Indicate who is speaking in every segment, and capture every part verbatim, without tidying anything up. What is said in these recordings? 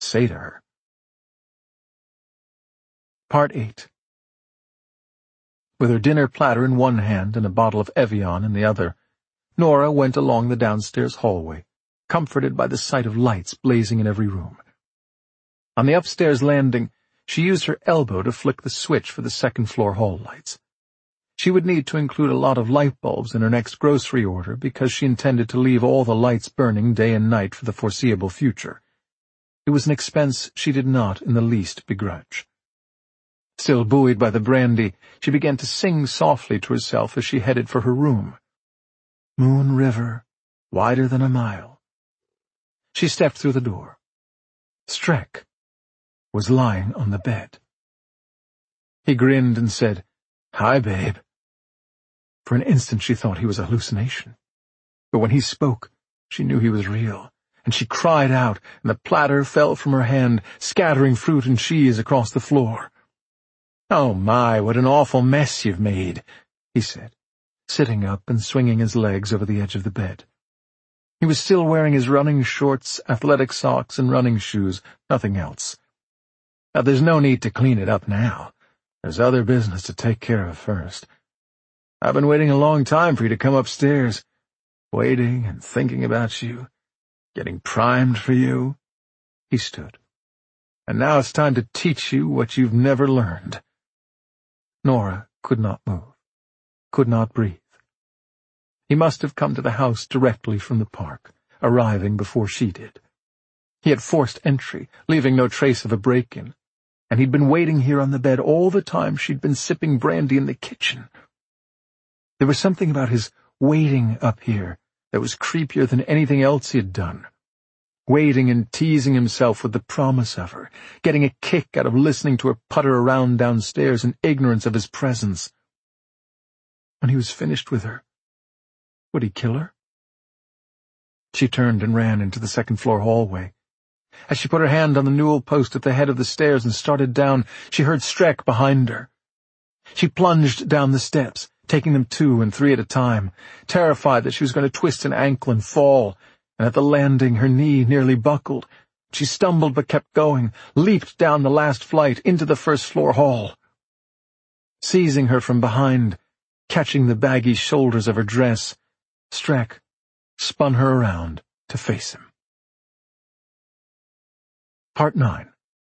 Speaker 1: say to her. Part eight. With her dinner platter in one hand and a bottle of Evian in the other, Nora went along the downstairs hallway, comforted by the sight of lights blazing in every room. On the upstairs landing, she used her elbow to flick the switch for the second-floor hall lights. She would need to include a lot of light bulbs in her next grocery order because she intended to leave all the lights burning day and night for the foreseeable future. It was an expense she did not in the least begrudge. Still buoyed by the brandy, she began to sing softly to herself as she headed for her room. Moon River, wider than a mile. She stepped through the door. Streck was lying on the bed. He grinned and said, "Hi, babe." For an instant she thought he was a hallucination. But when he spoke, she knew he was real, and she cried out, and the platter fell from her hand, scattering fruit and cheese across the floor. "Oh my, what an awful mess you've made," he said, sitting up and swinging his legs over the edge of the bed. He was still wearing his running shorts, athletic socks, and running shoes, nothing else. "Now, there's no need to clean it up now. There's other business to take care of first. I've been waiting a long time for you to come upstairs, waiting and thinking about you, getting primed for you." He stood. "And now it's time to teach you what you've never learned." Nora could not move, could not breathe. He must have come to the house directly from the park, arriving before she did. He had forced entry, leaving no trace of a break-in, and he'd been waiting here on the bed all the time she'd been sipping brandy in the kitchen. There was something about his waiting up here that was creepier than anything else he had done. Waiting and teasing himself with the promise of her, getting a kick out of listening to her putter around downstairs in ignorance of his presence. When he was finished with her, would he kill her? She turned and ran into the second-floor hallway. As she put her hand on the newel post at the head of the stairs and started down, she heard Streck behind her. She plunged down the steps, taking them two and three at a time, terrified that she was going to twist an ankle and fall, and at the landing her knee nearly buckled. She stumbled but kept going, leaped down the last flight into the first-floor hall. Seizing her from behind, catching the baggy shoulders of her dress, Streck spun her around to face him. Part nine.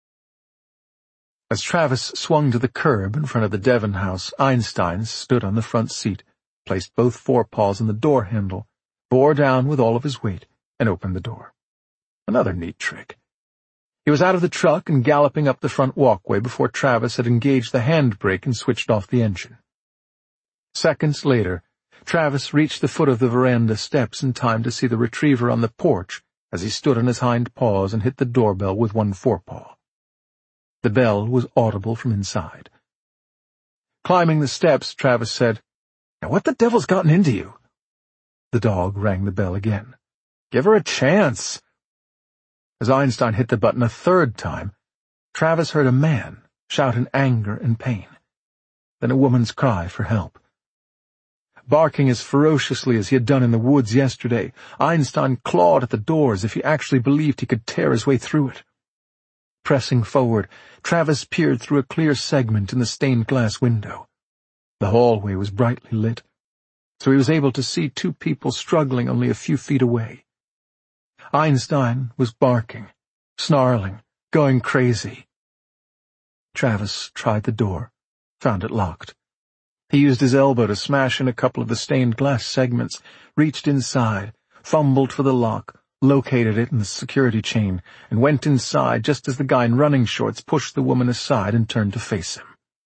Speaker 1: As Travis swung to the curb in front of the Devon house, Einstein stood on the front seat, placed both forepaws on the door handle, bore down with all of his weight, and opened the door. Another neat trick. He was out of the truck and galloping up the front walkway before Travis had engaged the handbrake and switched off the engine. Seconds later, Travis reached the foot of the veranda steps in time to see the retriever on the porch as he stood on his hind paws and hit the doorbell with one forepaw. The bell was audible from inside. Climbing the steps, Travis said, "Now what the devil's gotten into you?" The dog rang the bell again. "Give her a chance." As Einstein hit the button a third time, Travis heard a man shout in anger and pain, then a woman's cry for help. Barking as ferociously as he had done in the woods yesterday, Einstein clawed at the door as if he actually believed he could tear his way through it. Pressing forward, Travis peered through a clear segment in the stained-glass window. The hallway was brightly lit, so he was able to see two people struggling only a few feet away. Einstein was barking, snarling, going crazy. Travis tried the door, found it locked. He used his elbow to smash in a couple of the stained-glass segments, reached inside, fumbled for the lock, located it in the security chain, and went inside just as the guy in running shorts pushed the woman aside and turned to face him.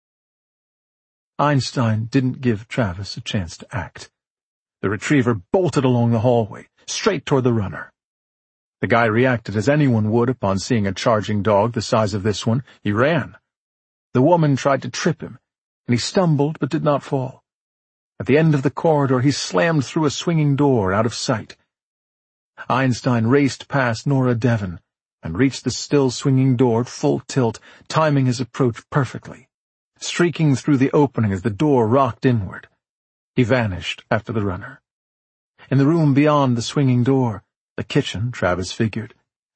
Speaker 1: Einstein didn't give Travis a chance to act. The retriever bolted along the hallway, straight toward the runner. The guy reacted as anyone would upon seeing a charging dog the size of this one. He ran. The woman tried to trip him, and he stumbled but did not fall. At the end of the corridor, he slammed through a swinging door out of sight. Einstein raced past Nora Devon and reached the still swinging door at full tilt, timing his approach perfectly, streaking through the opening as the door rocked inward. He vanished after the runner. In the room beyond the swinging door, the kitchen, Travis figured,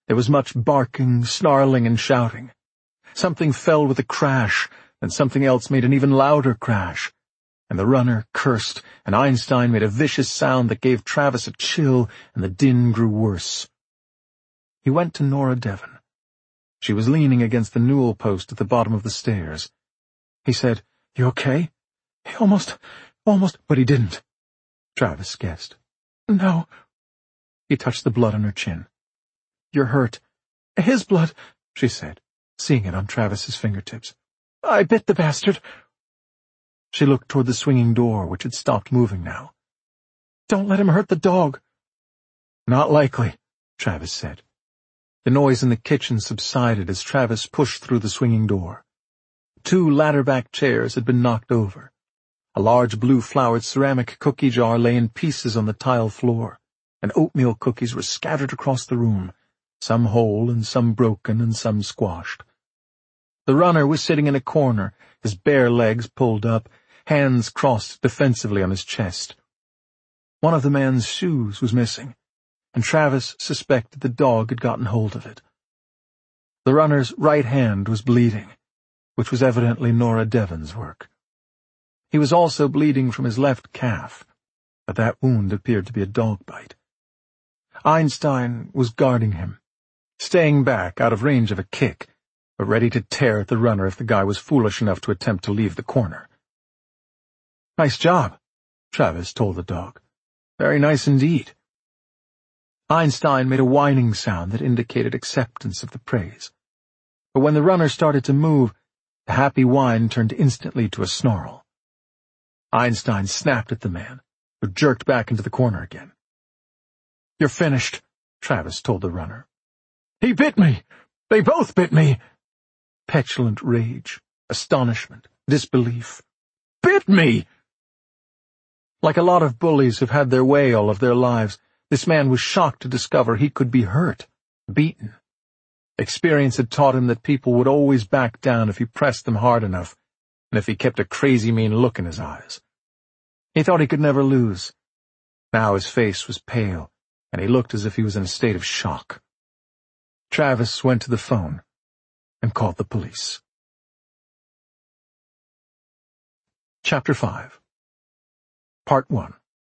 Speaker 1: There was much barking, snarling, and shouting. Something fell with a crash, and something else made an even louder crash. And the runner cursed, and Einstein made a vicious sound that gave Travis a chill, and the din grew worse. He went to Nora Devon. She was leaning against the newel post at the bottom of the stairs. He said, "You okay?" He almost, almost, but he didn't. Travis guessed. "No." He touched the blood on her chin. "You're hurt." "His blood," she said, seeing it on Travis's fingertips. "I bit the bastard." She looked toward the swinging door, which had stopped moving now. "Don't let him hurt the dog." "Not likely," Travis said. The noise in the kitchen subsided as Travis pushed through the swinging door. Two ladder-back chairs had been knocked over. A large blue-flowered ceramic cookie jar lay in pieces on the tile floor, and oatmeal cookies were scattered across the room, some whole and some broken and some squashed. The runner was sitting in a corner, his bare legs pulled up, hands crossed defensively on his chest. One of the man's shoes was missing, and Travis suspected the dog had gotten hold of it. The runner's right hand was bleeding, which was evidently Nora Devon's work. He was also bleeding from his left calf, but that wound appeared to be a dog bite. Einstein was guarding him, staying back out of range of a kick, but ready to tear at the runner if the guy was foolish enough to attempt to leave the corner. "Nice job," Travis told the dog. "Very nice indeed." Einstein made a whining sound that indicated acceptance of the praise. But when the runner started to move, the happy whine turned instantly to a snarl. Einstein snapped at the man, who jerked back into the corner again. "You're finished," Travis told the runner. "He bit me! They both bit me!" Petulant rage, astonishment, disbelief. "Bit me!" Like a lot of bullies who've had their way all of their lives, this man was shocked to discover he could be hurt, beaten. Experience had taught him that people would always back down if he pressed them hard enough, and if he kept a crazy mean look in his eyes. He thought he could never lose. Now his face was pale, and he looked as if he was in a state of shock. Travis went to the phone and called the police. Chapter five. Part one.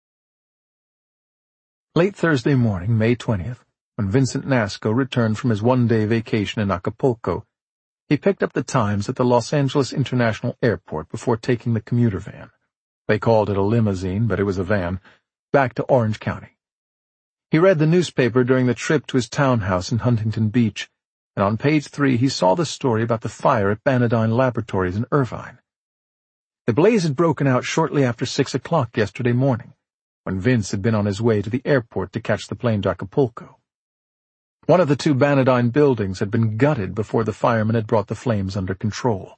Speaker 1: Late Thursday morning, May twentieth, when Vincent Nasco returned from his one-day vacation in Acapulco, he picked up the Times at the Los Angeles International Airport before taking the commuter van. They called it a limousine, but it was a van, back to Orange County. He read the newspaper during the trip to his townhouse in Huntington Beach, and on page three he saw the story about the fire at Banadyne Laboratories in Irvine. The blaze had broken out shortly after six o'clock yesterday morning, when Vince had been on his way to the airport to catch the plane to Acapulco. One of the two Banadyne buildings had been gutted before the firemen had brought the flames under control.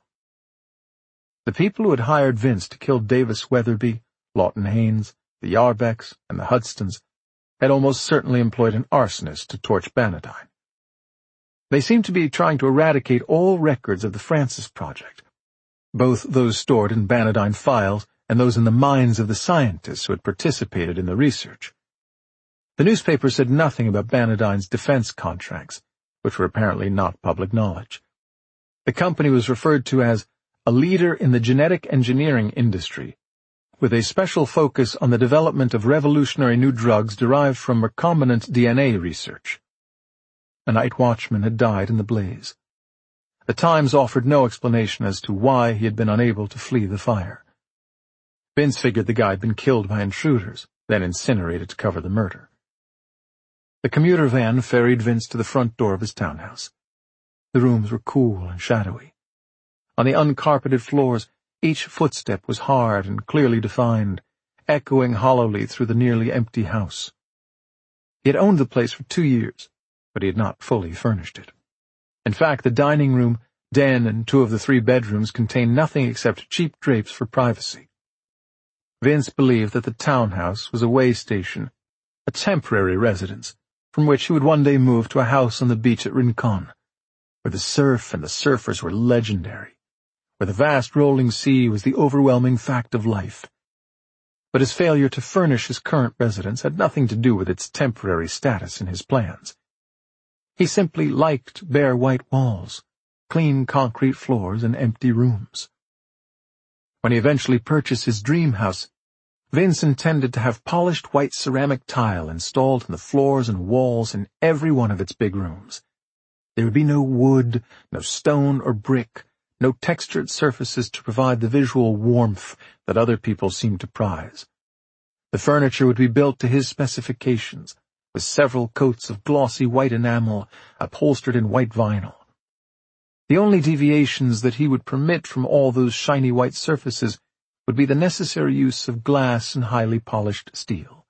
Speaker 1: The people who had hired Vince to kill Davis Weatherby, Lawton Haynes, the Yarbecks, and the Hudstons had almost certainly employed an arsonist to torch Banadyne. They seemed to be trying to eradicate all records of the Francis Project, both those stored in Banadyne files and those in the minds of the scientists who had participated in the research. The newspaper said nothing about Banadyne's defense contracts, which were apparently not public knowledge. The company was referred to as a leader in the genetic engineering industry, with a special focus on the development of revolutionary new drugs derived from recombinant D N A research. A night watchman had died in the blaze. The Times offered no explanation as to why he had been unable to flee the fire. Vince figured the guy had been killed by intruders, then incinerated to cover the murder. The commuter van ferried Vince to the front door of his townhouse. The rooms were cool and shadowy. On the uncarpeted floors, each footstep was hard and clearly defined, echoing hollowly through the nearly empty house. He had owned the place for two years, but he had not fully furnished it. In fact, the dining room, den, and two of the three bedrooms contained nothing except cheap drapes for privacy. Vince believed that the townhouse was a way station, a temporary residence, from which he would one day move to a house on the beach at Rincon, where the surf and the surfers were legendary, where the vast rolling sea was the overwhelming fact of life. But his failure to furnish his current residence had nothing to do with its temporary status in his plans. He simply liked bare white walls, clean concrete floors, and empty rooms. When he eventually purchased his dream house, Vince intended to have polished white ceramic tile installed in the floors and walls in every one of its big rooms. There would be no wood, no stone or brick, no textured surfaces to provide the visual warmth that other people seemed to prize. The furniture would be built to his specifications, with several coats of glossy white enamel upholstered in white vinyl. The only deviations that he would permit from all those shiny white surfaces would be the necessary use of glass and highly polished steel.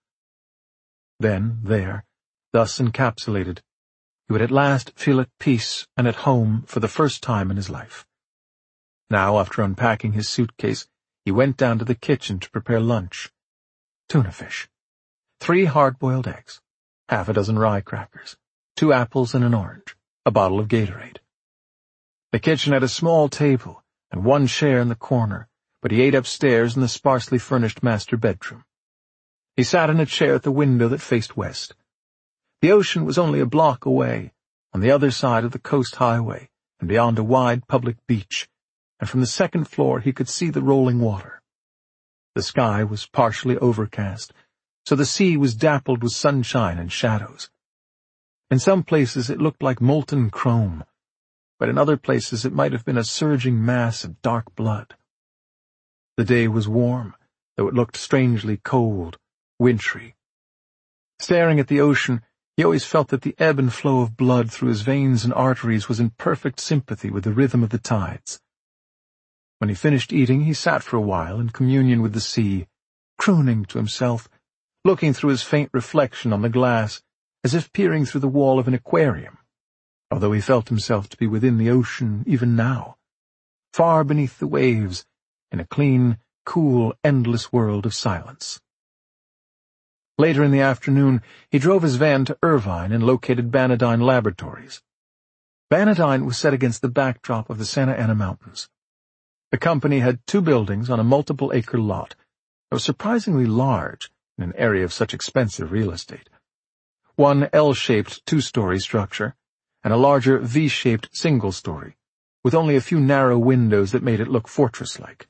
Speaker 1: Then, there, thus encapsulated, he would at last feel at peace and at home for the first time in his life. Now, after unpacking his suitcase, he went down to the kitchen to prepare lunch. Tuna fish, three hard-boiled eggs, half a dozen rye crackers, two apples and an orange, a bottle of Gatorade. The kitchen had a small table and one chair in the corner, but he ate upstairs in the sparsely furnished master bedroom. He sat in a chair at the window that faced west. The ocean was only a block away, on the other side of the coast highway, and beyond a wide public beach, and from the second floor he could see the rolling water. The sky was partially overcast, so the sea was dappled with sunshine and shadows. In some places it looked like molten chrome, but in other places it might have been a surging mass of dark blood. The day was warm, though it looked strangely cold, wintry. Staring at the ocean, he always felt that the ebb and flow of blood through his veins and arteries was in perfect sympathy with the rhythm of the tides. When he finished eating, he sat for a while in communion with the sea, crooning to himself, looking through his faint reflection on the glass, as if peering through the wall of an aquarium, although he felt himself to be within the ocean even now, far beneath the waves, in a clean, cool, endless world of silence. Later in the afternoon, he drove his van to Irvine and located Bannadyne Laboratories. Bannadyne was set against the backdrop of the Santa Ana Mountains. The company had two buildings on a multiple-acre lot that was surprisingly large in an area of such expensive real estate. One L-shaped two-story structure, and a larger V-shaped single-story, with only a few narrow windows that made it look fortress-like.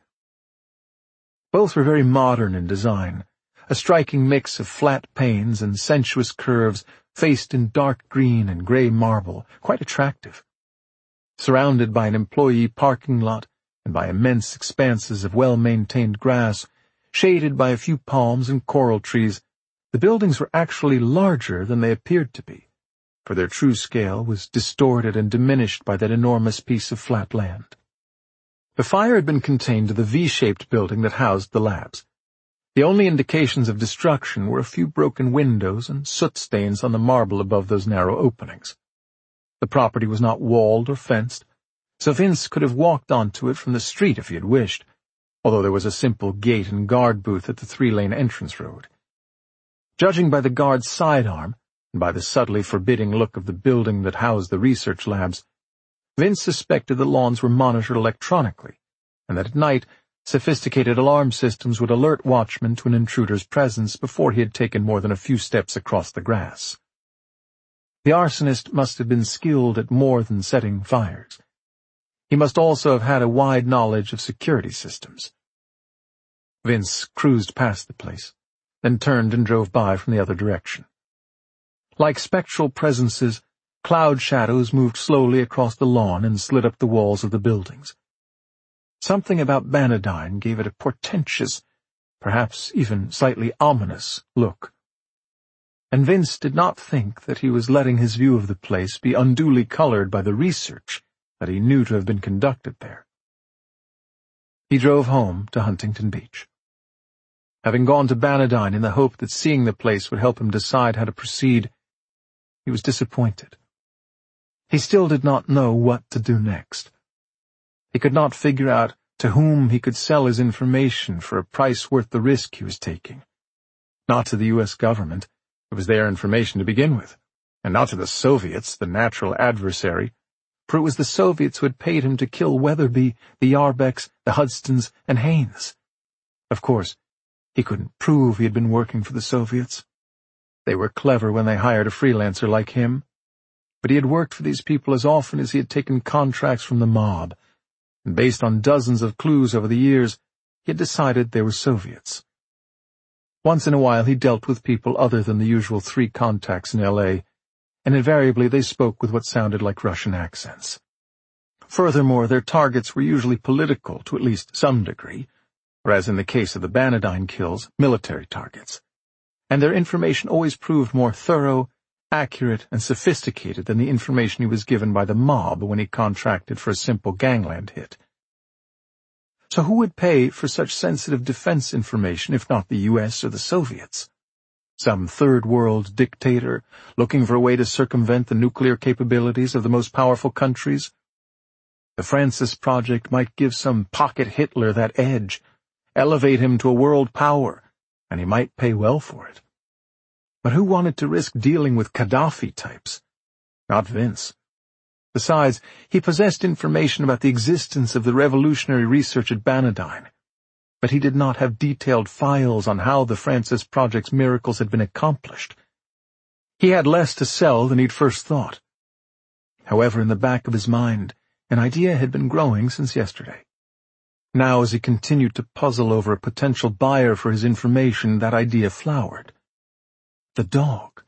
Speaker 1: Both were very modern in design, a striking mix of flat panes and sensuous curves faced in dark green and gray marble, quite attractive. Surrounded by an employee parking lot and by immense expanses of well-maintained grass, shaded by a few palms and coral trees, the buildings were actually larger than they appeared to be, for their true scale was distorted and diminished by that enormous piece of flat land. The fire had been contained to the V-shaped building that housed the labs. The only indications of destruction were a few broken windows and soot stains on the marble above those narrow openings. The property was not walled or fenced, so Vince could have walked onto it from the street if he had wished, although there was a simple gate and guard booth at the three-lane entrance road. Judging by the guard's sidearm, and by the subtly forbidding look of the building that housed the research labs, Vince suspected the lawns were monitored electronically, and that at night sophisticated alarm systems would alert watchmen to an intruder's presence before he had taken more than a few steps across the grass. The arsonist must have been skilled at more than setting fires. He must also have had a wide knowledge of security systems. Vince cruised past the place, then turned and drove by from the other direction. Like spectral presences, cloud shadows moved slowly across the lawn and slid up the walls of the buildings. Something about Bannadyne gave it a portentous, perhaps even slightly ominous, look. And Vince did not think that he was letting his view of the place be unduly colored by the research that he knew to have been conducted there. He drove home to Huntington Beach. Having gone to Bannadyne in the hope that seeing the place would help him decide how to proceed, he was disappointed. He still did not know what to do next. He could not figure out to whom he could sell his information for a price worth the risk he was taking. Not to the U S government, it was their information to begin with, and not to the Soviets, the natural adversary, for it was the Soviets who had paid him to kill Weatherby, the Yarbecks, the Hudstons, and Haynes. Of course, he couldn't prove he had been working for the Soviets. They were clever when they hired a freelancer like him. but he had worked for these people as often as he had taken contracts from the mob, and based on dozens of clues over the years, he had decided they were Soviets. Once in a while he dealt with people other than the usual three contacts in L A, and invariably they spoke with what sounded like Russian accents. Furthermore, their targets were usually political to at least some degree, or as in the case of the Bannadyne kills, military targets, and their information always proved more thorough, accurate, and sophisticated than the information he was given by the mob when he contracted for a simple gangland hit. So who would pay for such sensitive defense information if not the U S or the Soviets? Some third-world dictator looking for a way to circumvent the nuclear capabilities of the most powerful countries? The Francis Project might give some pocket Hitler that edge, elevate him to a world power, and he might pay well for it. But who wanted to risk dealing with Gaddafi types? Not Vince. Besides, he possessed information about the existence of the revolutionary research at Bannadyne, but he did not have detailed files on how the Francis Project's miracles had been accomplished. He had less to sell than he'd first thought. However, in the back of his mind, an idea had been growing since yesterday. Now, as he continued to puzzle over a potential buyer for his information, that idea flowered. The dog.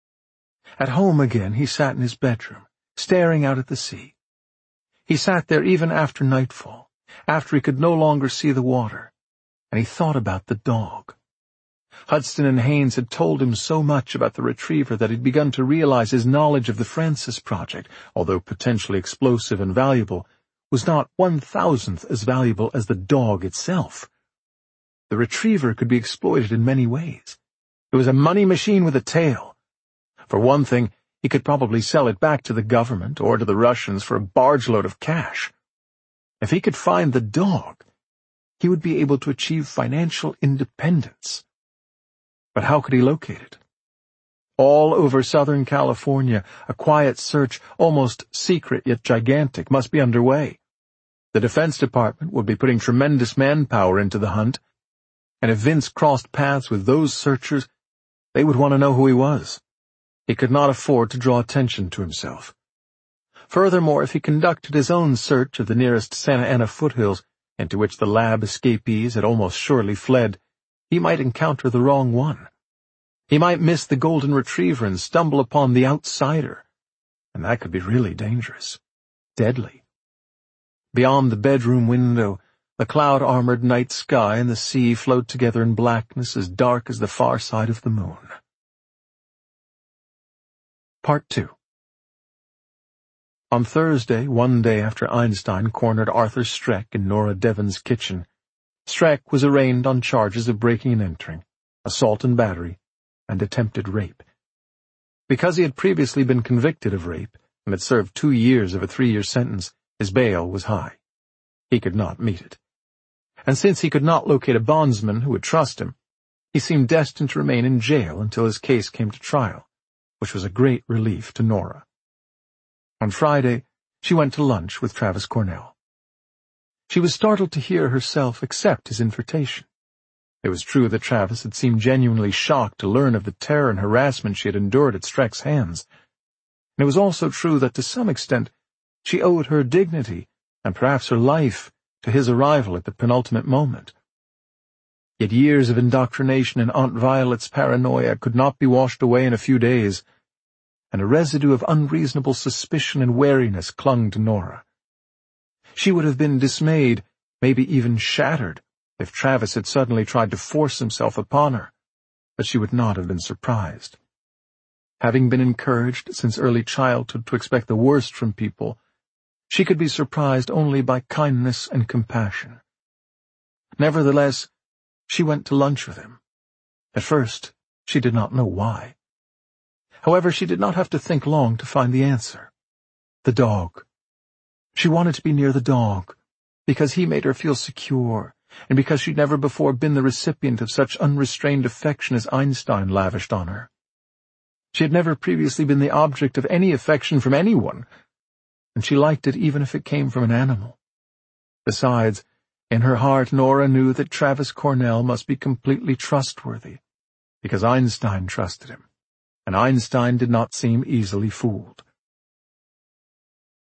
Speaker 1: At home again, he sat in his bedroom, staring out at the sea. He sat there even after nightfall, after he could no longer see the water, and he thought about the dog. Hudson and Haynes had told him so much about the retriever that he'd begun to realize his knowledge of the Francis Project, although potentially explosive and valuable, was not one-thousandth as valuable as the dog itself. The retriever could be exploited in many ways. It was a money machine with a tail. For one thing, he could probably sell it back to the government or to the Russians for a barge-load of cash. If he could find the dog, he would be able to achieve financial independence. But how could he locate it? All over Southern California, a quiet search, almost secret yet gigantic, must be underway. The Defense Department would be putting tremendous manpower into the hunt, and if Vince crossed paths with those searchers, they would want to know who he was. He could not afford to draw attention to himself. Furthermore, if he conducted his own search of the nearest Santa Ana foothills, into which the lab escapees had almost surely fled, he might encounter the wrong one. He might miss the golden retriever and stumble upon the outsider, and that could be really dangerous, deadly. Beyond the bedroom window, the cloud-armored night sky and the sea flowed together in blackness as dark as the far side of the moon. Part two. On Thursday, one day after Einstein cornered Arthur Streck in Nora Devon's kitchen, Streck was arraigned on charges of breaking and entering, assault and battery, and attempted rape. Because he had previously been convicted of rape and had served two years of a three-year sentence, his bail was high. He could not meet it. And since he could not locate a bondsman who would trust him, he seemed destined to remain in jail until his case came to trial, which was a great relief to Nora. On Friday, she went to lunch with Travis Cornell. She was startled to hear herself accept his invitation. It was true that Travis had seemed genuinely shocked to learn of the terror and harassment she had endured at Streck's hands. And it was also true that to some extent she owed her dignity, and perhaps her life, to his arrival at the penultimate moment. Yet years of indoctrination in Aunt Violet's paranoia could not be washed away in a few days, and a residue of unreasonable suspicion and wariness clung to Nora. She would have been dismayed, maybe even shattered, if Travis had suddenly tried to force himself upon her, but she would not have been surprised. Having been encouraged since early childhood to expect the worst from people, she could be surprised only by kindness and compassion. Nevertheless, she went to lunch with him. At first, she did not know why. However, she did not have to think long to find the answer. The dog. She wanted to be near the dog, because he made her feel secure, and because she'd never before been the recipient of such unrestrained affection as Einstein lavished on her. She had never previously been the object of any affection from anyone, and she liked it even if it came from an animal. Besides, in her heart Nora knew that Travis Cornell must be completely trustworthy, because Einstein trusted him, and Einstein did not seem easily fooled.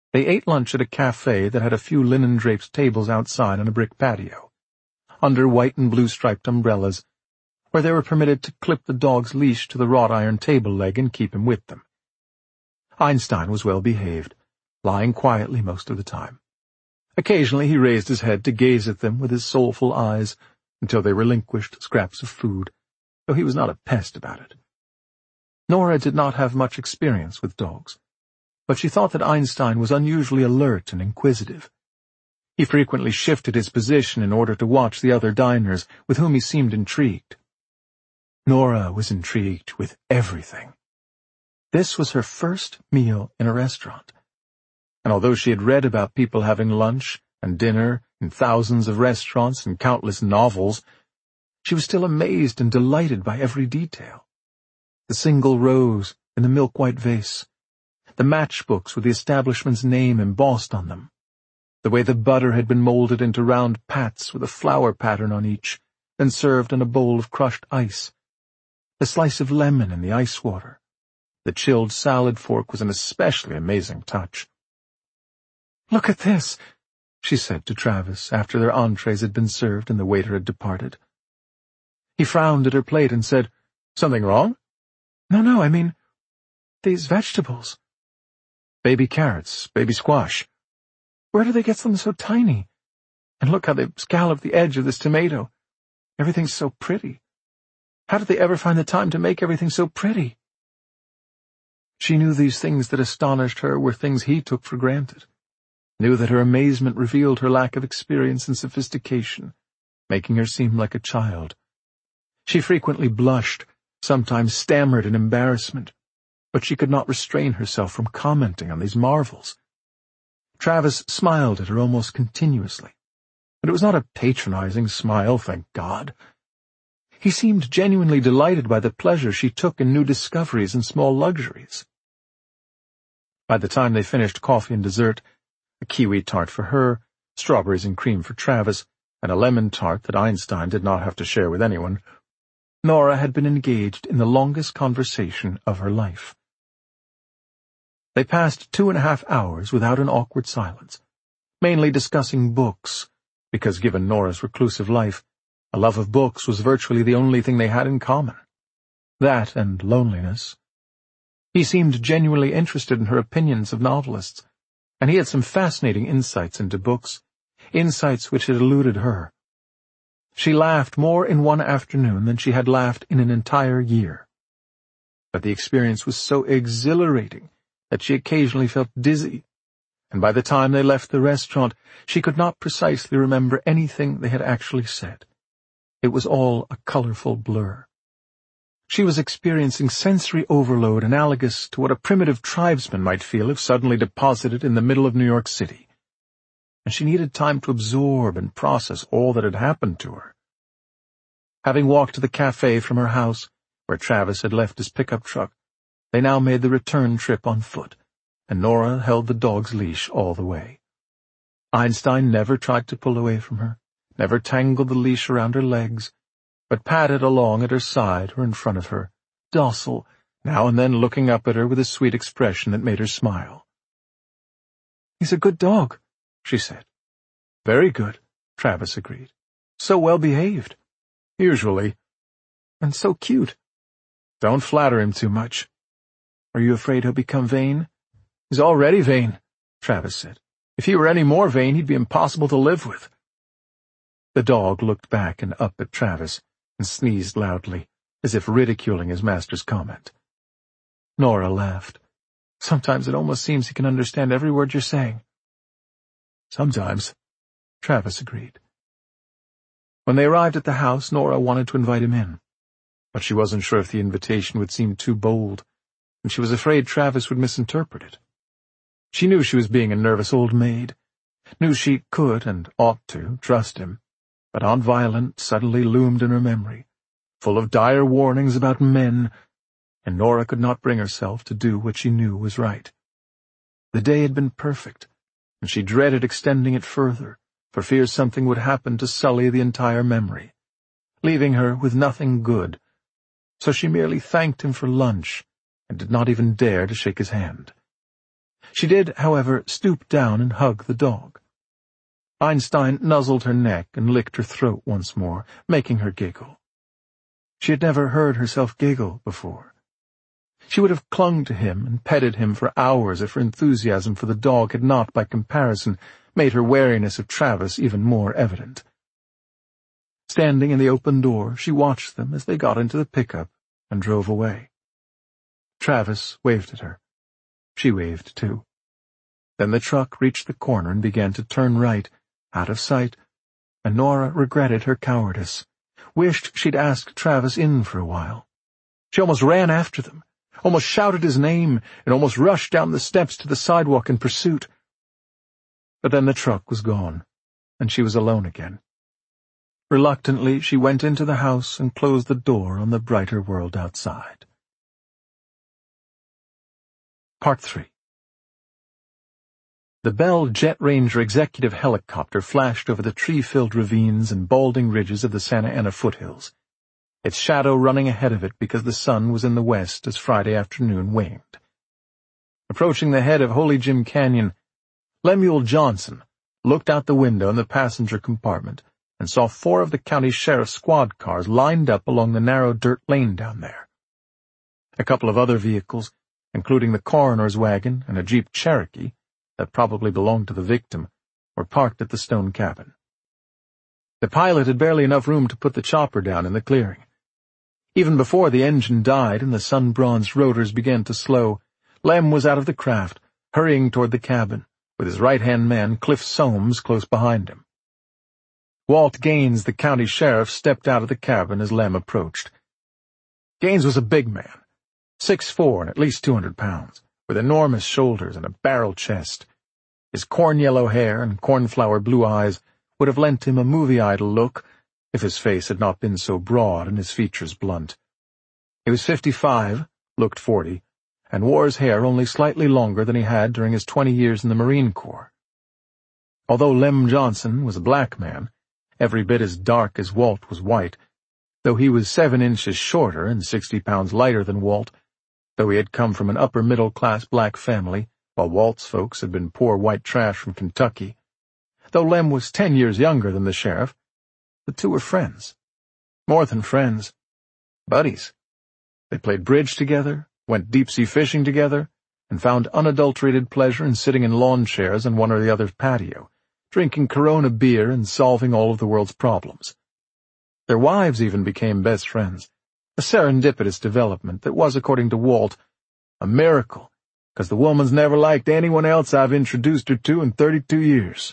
Speaker 1: They ate lunch at a cafe that had a few linen-draped tables outside on a brick patio, under white and blue-striped umbrellas, where they were permitted to clip the dog's leash to the wrought-iron table leg and keep him with them. Einstein was well behaved, lying quietly most of the time. Occasionally he raised his head to gaze at them with his soulful eyes until they relinquished scraps of food, though he was not a pest about it. Nora did not have much experience with dogs, but she thought that Einstein was unusually alert and inquisitive. He frequently shifted his position in order to watch the other diners, with whom he seemed intrigued. Nora was intrigued with everything. This was her first meal in a restaurant, and although she had read about people having lunch and dinner in thousands of restaurants and countless novels, she was still amazed and delighted by every detail. The single rose in the milk-white vase, the matchbooks with the establishment's name embossed on them, the way the butter had been molded into round pats with a flower pattern on each, then served in a bowl of crushed ice, the slice of lemon in the ice water. The chilled salad fork was an especially amazing touch. "Look at this," she said to Travis after their entrees had been served and the waiter had departed. He frowned at her plate and said, "Something wrong?" "No, no, I mean, these vegetables." "Baby carrots, baby squash." "Where do they get them so tiny? And look how they've scalloped the edge of this tomato. Everything's so pretty. How did they ever find the time to make everything so pretty?" She knew these things that astonished her were things he took for granted, knew that her amazement revealed her lack of experience and sophistication, making her seem like a child. She frequently blushed, sometimes stammered in embarrassment, but she could not restrain herself from commenting on these marvels. Travis smiled at her almost continuously, but it was not a patronizing smile, thank God. He seemed genuinely delighted by the pleasure she took in new discoveries and small luxuries. By the time they finished coffee and dessert, a kiwi tart for her, strawberries and cream for Travis, and a lemon tart that Einstein did not have to share with anyone, Nora had been engaged in the longest conversation of her life. They passed two and a half hours without an awkward silence, mainly discussing books, because given Nora's reclusive life, a love of books was virtually the only thing they had in common. That and loneliness. He seemed genuinely interested in her opinions of novelists, and he had some fascinating insights into books, insights which had eluded her. She laughed more in one afternoon than she had laughed in an entire year. But the experience was so exhilarating that she occasionally felt dizzy, and by the time they left the restaurant, she could not precisely remember anything they had actually said. It was all a colorful blur. She was experiencing sensory overload analogous to what a primitive tribesman might feel if suddenly deposited in the middle of New York City, and she needed time to absorb and process all that had happened to her. Having walked to the cafe from her house, where Travis had left his pickup truck, they now made the return trip on foot, and Nora held the dog's leash all the way. Einstein never tried to pull away from her, never tangled the leash around her legs, but padded along at her side or in front of her, docile, now and then looking up at her with a sweet expression that made her smile. "He's a good dog," she said. "Very good," Travis agreed. "So well behaved." "Usually." "And so cute." "Don't flatter him too much." "Are you afraid he'll become vain?" "He's already vain," Travis said. "If he were any more vain, he'd be impossible to live with." The dog looked back and up at Travis and sneezed loudly, as if ridiculing his master's comment. Nora laughed. "Sometimes it almost seems he can understand every word you're saying." "Sometimes," Travis agreed. When they arrived at the house, Nora wanted to invite him in, but she wasn't sure if the invitation would seem too bold, and she was afraid Travis would misinterpret it. She knew she was being a nervous old maid, knew she could and ought to trust him, but Aunt Violent suddenly loomed in her memory, full of dire warnings about men, and Nora could not bring herself to do what she knew was right. The day had been perfect, and she dreaded extending it further, for fear something would happen to sully the entire memory, leaving her with nothing good, so she merely thanked him for lunch and did not even dare to shake his hand. She did, however, stoop down and hug the dog. Einstein nuzzled her neck and licked her throat once more, making her giggle. She had never heard herself giggle before. She would have clung to him and petted him for hours if her enthusiasm for the dog had not, by comparison, made her wariness of Travis even more evident. Standing in the open door, she watched them as they got into the pickup and drove away. Travis waved at her. She waved too. Then the truck reached the corner and began to turn right, out of sight, and Nora regretted her cowardice, wished she'd asked Travis in for a while. She almost ran after them, almost shouted his name, and almost rushed down the steps to the sidewalk in pursuit. But then the truck was gone, and she was alone again. Reluctantly, she went into the house and closed the door on the brighter world outside. Part three. The Bell Jet Ranger executive helicopter flashed over the tree-filled ravines and balding ridges of the Santa Ana foothills, its shadow running ahead of it because the sun was in the west as Friday afternoon waned. Approaching the head of Holy Jim Canyon, Lemuel Johnson looked out the window in the passenger compartment and saw four of the county sheriff's squad cars lined up along the narrow dirt lane down there. A couple of other vehicles, including the coroner's wagon and a Jeep Cherokee that probably belonged to the victim, were parked at the stone cabin. The pilot had barely enough room to put the chopper down in the clearing. Even before the engine died and the sun-bronzed rotors began to slow, Lem was out of the craft, hurrying toward the cabin, with his right-hand man, Cliff Soames, close behind him. Walt Gaines, the county sheriff, stepped out of the cabin as Lem approached. Gaines was a big man, six foot four and at least two hundred pounds, with enormous shoulders and a barrel chest. His corn-yellow hair and cornflower blue eyes would have lent him a movie idol look if his face had not been so broad and his features blunt. He was fifty-five, looked forty, and wore his hair only slightly longer than he had during his twenty years in the Marine Corps. Although Lem Johnson was a black man, every bit as dark as Walt was white, though he was seven inches shorter and sixty pounds lighter than Walt, though he had come from an upper-middle-class black family, while Walt's folks had been poor white trash from Kentucky, though Lem was ten years younger than the sheriff, the two were friends. More than friends. Buddies. They played bridge together, went deep-sea fishing together, and found unadulterated pleasure in sitting in lawn chairs on one or the other's patio, drinking Corona beer and solving all of the world's problems. Their wives even became best friends, a serendipitous development that was, according to Walt, a miracle, because the woman's never liked anyone else I've introduced her to in thirty-two years.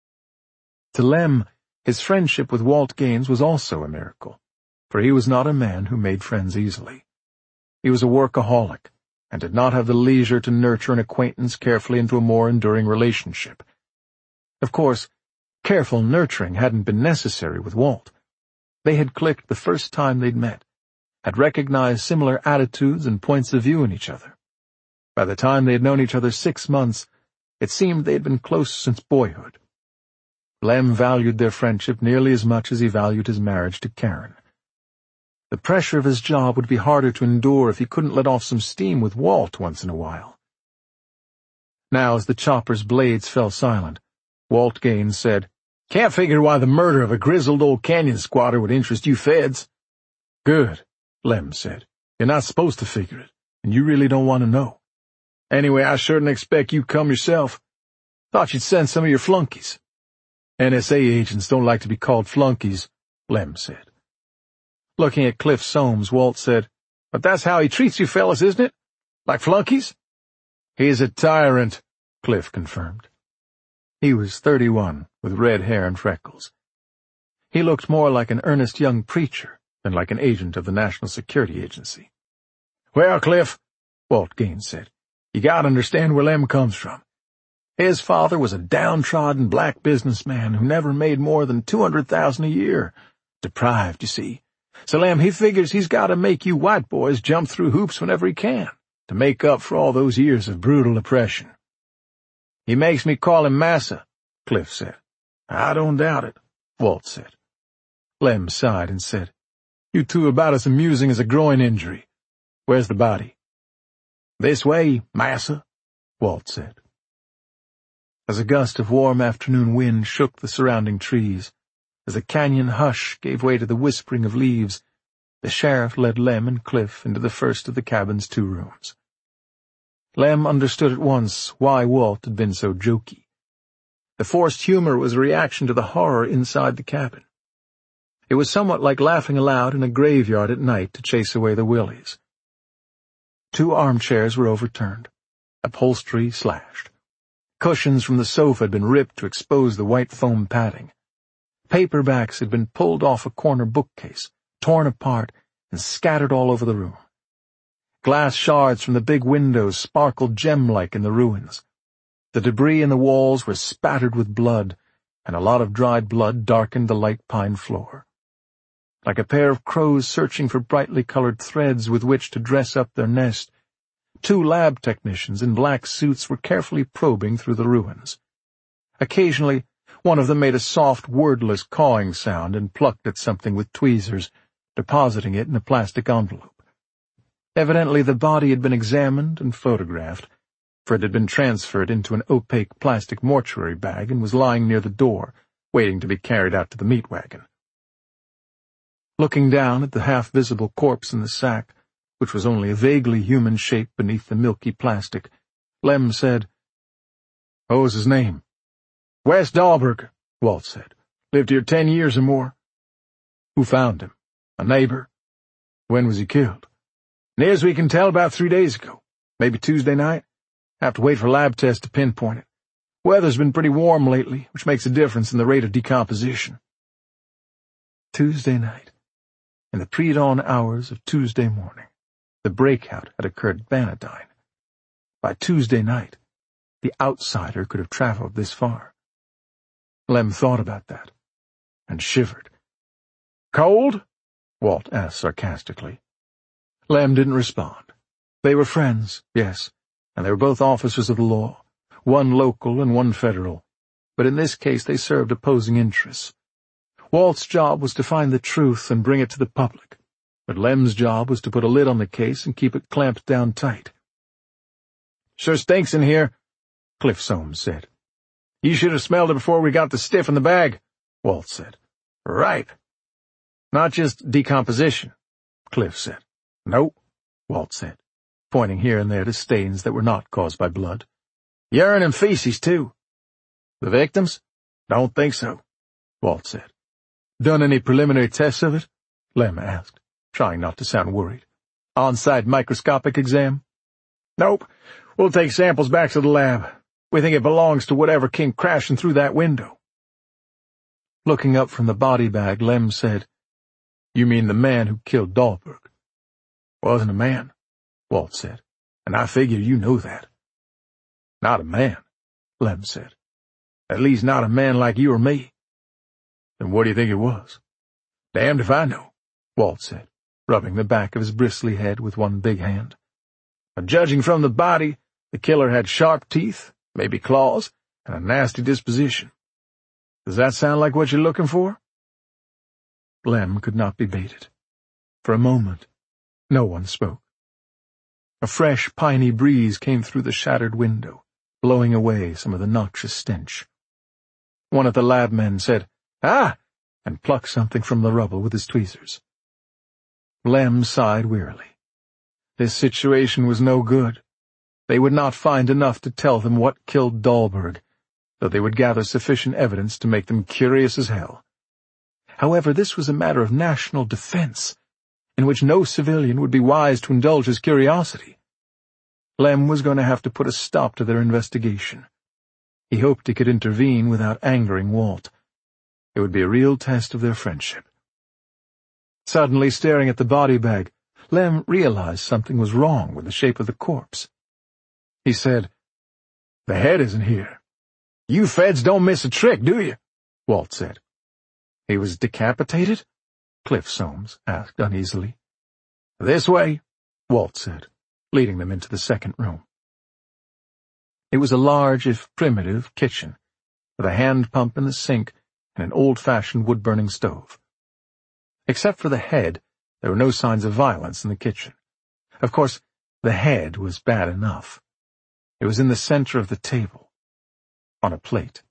Speaker 1: To Lem, his friendship with Walt Gaines was also a miracle, for he was not a man who made friends easily. He was a workaholic, and did not have the leisure to nurture an acquaintance carefully into a more enduring relationship. Of course, careful nurturing hadn't been necessary with Walt. They had clicked the first time they'd met, had recognized similar attitudes and points of view in each other. By the time they had known each other six months, it seemed they had been close since boyhood. Lem valued their friendship nearly as much as he valued his marriage to Karen. The pressure of his job would be harder to endure if he couldn't let off some steam with Walt once in a while. Now, as the chopper's blades fell silent, Walt Gaines said, "Can't figure why the murder of a grizzled old canyon squatter would interest you feds." "Good," Lem said. "You're not supposed to figure it, and you really don't want to know. Anyway, I sure didn't expect you'd come yourself. Thought you'd send some of your flunkies." "N S A agents don't like to be called flunkies," Lem said. Looking at Cliff Soames, Walt said, "But that's how he treats you fellas, isn't it? Like flunkies?" "He's a tyrant," Cliff confirmed. He was thirty-one, with red hair and freckles. He looked more like an earnest young preacher than like an agent of the National Security Agency. "Well, Cliff," Walt Gaines said, "you gotta understand where Lem comes from. His father was a downtrodden black businessman who never made more than two hundred thousand dollars a year. Deprived, you see. So Lem, he figures he's got to make you white boys jump through hoops whenever he can, to make up for all those years of brutal oppression." "He makes me call him Massa," Cliff said. "I don't doubt it," Walt said. Lem sighed and said, "You two are about as amusing as a groin injury. Where's the body?" "This way, Massa," Walt said. As a gust of warm afternoon wind shook the surrounding trees, as the canyon hush gave way to the whispering of leaves, the sheriff led Lem and Cliff into the first of the cabin's two rooms. Lem understood at once why Walt had been so jokey. The forced humor was a reaction to the horror inside the cabin. It was somewhat like laughing aloud in a graveyard at night to chase away the willies. Two armchairs were overturned, upholstery slashed. Cushions from the sofa had been ripped to expose the white foam padding. Paperbacks had been pulled off a corner bookcase, torn apart, and scattered all over the room. Glass shards from the big windows sparkled gem-like in the ruins. The debris in the walls were spattered with blood, and a lot of dried blood darkened the light pine floor. Like a pair of crows searching for brightly colored threads with which to dress up their nest, two lab technicians in black suits were carefully probing through the ruins. Occasionally, one of them made a soft, wordless cawing sound and plucked at something with tweezers, depositing it in a plastic envelope. Evidently the body had been examined and photographed, for it had been transferred into an opaque plastic mortuary bag and was lying near the door, waiting to be carried out to the meat wagon. Looking down at the half-visible corpse in the sack, which was only a vaguely human shape beneath the milky plastic, Lem said, "What was his name?" "Wes Dahlberg," Walt said. "Lived here ten years or more." "Who found him? A neighbor?" "When was he killed?" "Near as we can tell, about three days ago. Maybe Tuesday night. Have to wait for lab tests to pinpoint it. Weather's been pretty warm lately, which makes a difference in the rate of decomposition." Tuesday night. In the pre-dawn hours of Tuesday morning, the breakout had occurred at Bannatyne. By Tuesday night, the outsider could have traveled this far. Lem thought about that, and shivered. "Cold?" Walt asked sarcastically. Lem didn't respond. They were friends, yes, and they were both officers of the law, one local and one federal, but in this case they served opposing interests. Walt's job was to find the truth and bring it to the public, but Lem's job was to put a lid on the case and keep it clamped down tight. "Sure stinks in here," Cliff Soames said. "You should have smelled it before we got the stiff in the bag," Walt said. "Right." "Not just decomposition," Cliff said. "Nope," Walt said, pointing here and there to stains that were not caused by blood. "Urine and feces, too." "The victims?" "Don't think so," Walt said. "Done any preliminary tests of it?" Lem asked, trying not to sound worried. "On-site microscopic exam?" "Nope. We'll take samples back to the lab. We think it belongs to whatever came crashing through that window." Looking up from the body bag, Lem said, "You mean the man who killed Dahlberg?" "Wasn't a man," Walt said, "and I figure you know that." "Not a man," Lem said. "At least not a man like you or me." "Then what do you think it was?" "Damned if I know," Walt said, rubbing the back of his bristly head with one big hand. "But judging from the body, the killer had sharp teeth, maybe claws, and a nasty disposition. Does that sound like what you're looking for?" Lem could not be baited. For a moment, no one spoke. A fresh, piney breeze came through the shattered window, blowing away some of the noxious stench. One of the lab men said, "Ah!" and plucked something from the rubble with his tweezers. Lem sighed wearily. This situation was no good. They would not find enough to tell them what killed Dahlberg, though they would gather sufficient evidence to make them curious as hell. However, this was a matter of national defense, in which no civilian would be wise to indulge his curiosity. Lem was going to have to put a stop to their investigation. He hoped he could intervene without angering Walt. It would be a real test of their friendship. Suddenly, staring at the body bag, Lem realized something was wrong with the shape of the corpse. He said, "The head isn't here." "You feds don't miss a trick, do you?" Walt said. "He was decapitated?" Cliff Soames asked uneasily. "This way," Walt said, leading them into the second room. It was a large, if primitive, kitchen, with a hand pump in the sink and an old-fashioned wood-burning stove. Except for the head, there were no signs of violence in the kitchen. Of course, the head was bad enough. It was in the center of the table. on a plate.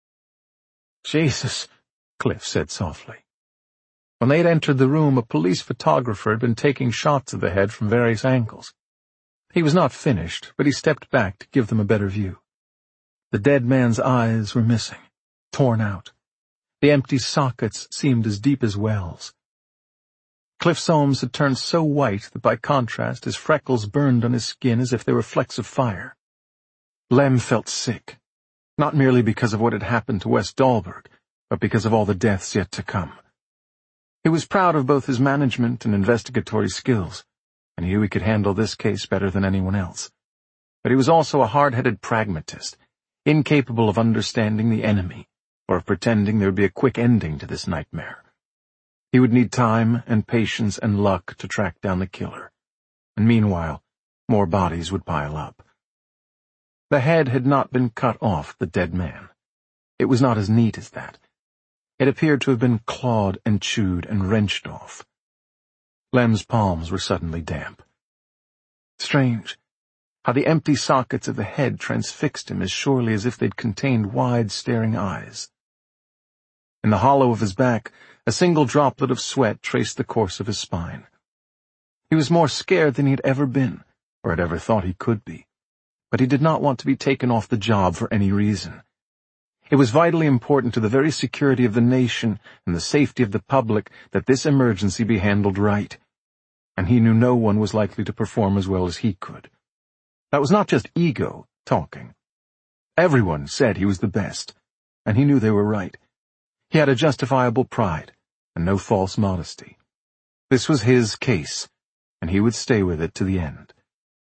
Speaker 1: "Jesus," Cliff said softly. When they had entered the room, a police photographer had been taking shots of the head from various angles. He was not finished, but he stepped back to give them a better view. The dead man's eyes were missing, torn out. The empty sockets seemed as deep as wells. Cliff Soames had turned so white that by contrast his freckles burned on his skin as if they were flecks of fire. Lem felt sick, not merely because of what had happened to West Dahlberg, but because of all the deaths yet to come. He was proud of both his management and investigatory skills, and he knew he could handle this case better than anyone else. But he was also a hard-headed pragmatist, incapable of understanding the enemy, or of pretending there would be a quick ending to this nightmare. He would need time and patience and luck to track down the killer, and meanwhile, more bodies would pile up. The head had not been cut off the dead man. It was not as neat as that. It appeared to have been clawed and chewed and wrenched off. Lem's palms were suddenly damp. Strange, how the empty sockets of the head transfixed him as surely as if they'd contained wide, staring eyes. In the hollow of his back, a single droplet of sweat traced the course of his spine. He was more scared than he had ever been, or had ever thought he could be, but he did not want to be taken off the job for any reason. It was vitally important to the very security of the nation and the safety of the public that this emergency be handled right, and he knew no one was likely to perform as well as he could. That was not just ego talking. Everyone said he was the best, and he knew they were right. He had a justifiable pride, and no false modesty. This was his case, and he would stay with it to the end.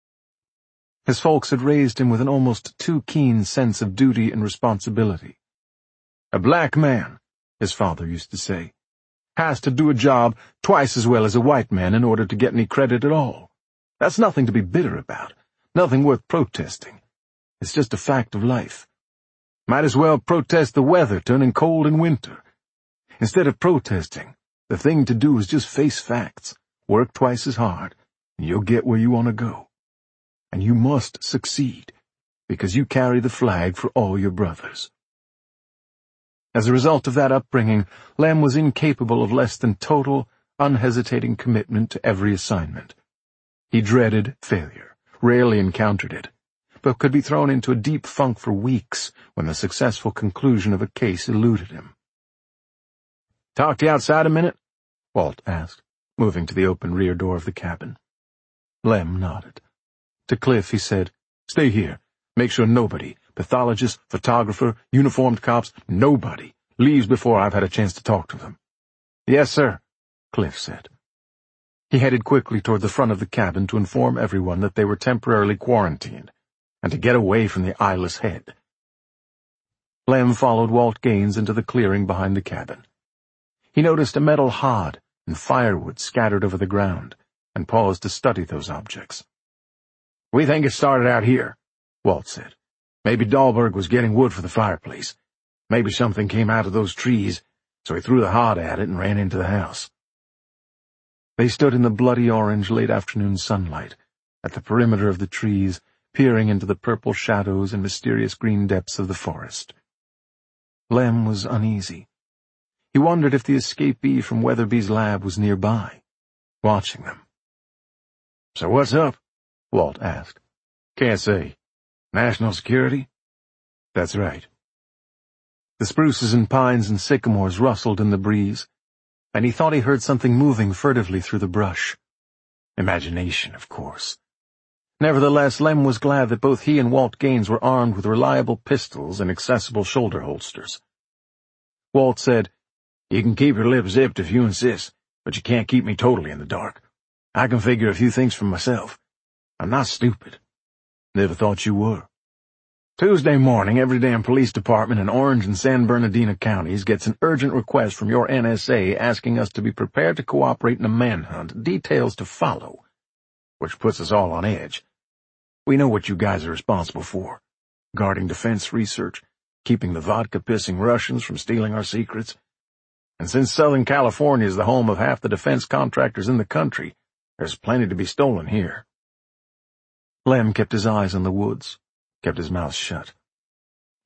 Speaker 1: His folks had raised him with an almost too keen sense of duty and responsibility. "A black man," his father used to say, "has to do a job twice as well as a white man in order to get any credit at all. That's nothing to be bitter about, nothing worth protesting. It's just a fact of life. Might as well protest the weather turning cold in winter. Instead of protesting, the thing to do is just face facts, work twice as hard, and you'll get where you want to go. And you must succeed, because you carry the flag for all your brothers." As a result of that upbringing, Lem was incapable of less than total, unhesitating commitment to every assignment. He dreaded failure, rarely encountered it, but could be thrown into a deep funk for weeks when the successful conclusion of a case eluded him. "Talk to you outside a minute?" Walt asked, moving to the open rear door of the cabin. Lem nodded. To Cliff he said, "Stay here. Make sure nobody, pathologist, photographer, uniformed cops, nobody, leaves before I've had a chance to talk to them." "Yes, sir," Cliff said. He headed quickly toward the front of the cabin to inform everyone that they were temporarily quarantined, and to get away from the eyeless head. Lem followed Walt Gaines into the clearing behind the cabin. He noticed a metal hod and firewood scattered over the ground, and paused to study those objects. "We think it started out here," Walt said. "Maybe Dahlberg was getting wood for the fireplace. Maybe something came out of those trees, so he threw the hod at it and ran into the house." They stood in the bloody orange late afternoon sunlight, at the perimeter of the trees, peering into the purple shadows and mysterious green depths of the forest. Lem was uneasy. He wondered if the escapee from Weatherby's lab was nearby, watching them. "So what's up?" Walt asked. "Can't say. National security?" "That's right." The spruces and pines and sycamores rustled in the breeze, and he thought he heard something moving furtively through the brush. Imagination, of course. Nevertheless, Lem was glad that both he and Walt Gaines were armed with reliable pistols and accessible shoulder holsters. Walt said, "You can keep your lips zipped if you insist, but you can't keep me totally in the dark. I can figure a few things for myself. I'm not stupid." "Never thought you were." "Tuesday morning, every damn police department in Orange and San Bernardino counties gets an urgent request from your N S A asking us to be prepared to cooperate in a manhunt, details to follow, which puts us all on edge. We know what you guys are responsible for. Guarding defense research, keeping the vodka-pissing Russians from stealing our secrets. And since Southern California is the home of half the defense contractors in the country, there's plenty to be stolen here." Lem kept his eyes on the woods, kept his mouth shut.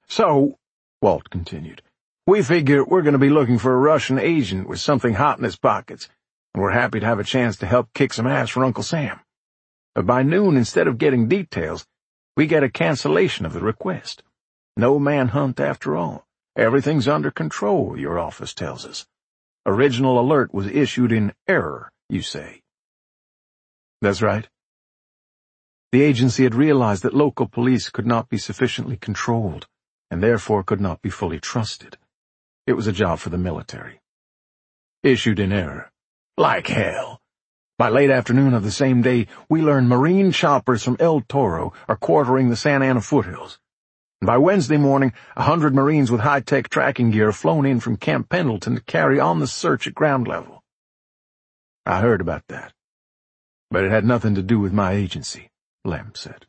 Speaker 2: So, Walt continued, we figure we're going to be looking for a Russian agent with something hot in his pockets, and we're happy to have a chance to help kick some ass for Uncle Sam. But by noon, instead of getting details, we get a cancellation of the request. No manhunt after all. Everything's under control, your office tells us. Original alert was issued in error, you say. That's right. The agency had realized that local police could not be sufficiently controlled, and therefore could not be fully trusted. It was a job for the military. Issued in error. Like hell. By late afternoon of the same day, we learned Marine choppers from El Toro are quartering the Santa Ana foothills. And by Wednesday morning, a hundred Marines with high-tech tracking gear have flown in from Camp Pendleton to carry on the search at ground level. I heard about that. But it had nothing to do with my agency, Lem said.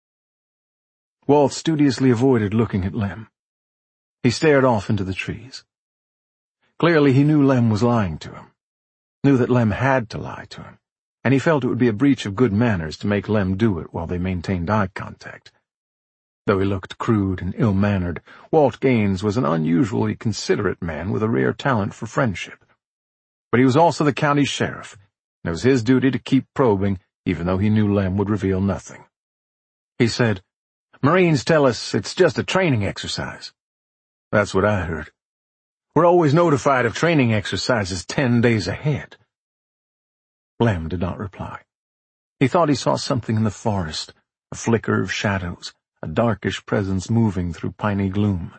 Speaker 2: Walt studiously avoided looking at Lem. He stared off into the trees. Clearly he knew Lem was lying to him, knew that Lem had to lie to him, and he felt it would be a breach of good manners to make Lem do it while they maintained eye contact. Though he looked crude and ill-mannered, Walt Gaines was an unusually considerate man with a rare talent for friendship. But he was also the county sheriff, and it was his duty to keep probing, even though he knew Lem would reveal nothing. He said, Marines tell us it's just a training exercise. That's what I heard. We're always notified of training exercises ten days ahead. Lem did not reply. He thought he saw something in the forest, a flicker of shadows, a darkish presence moving through piney gloom.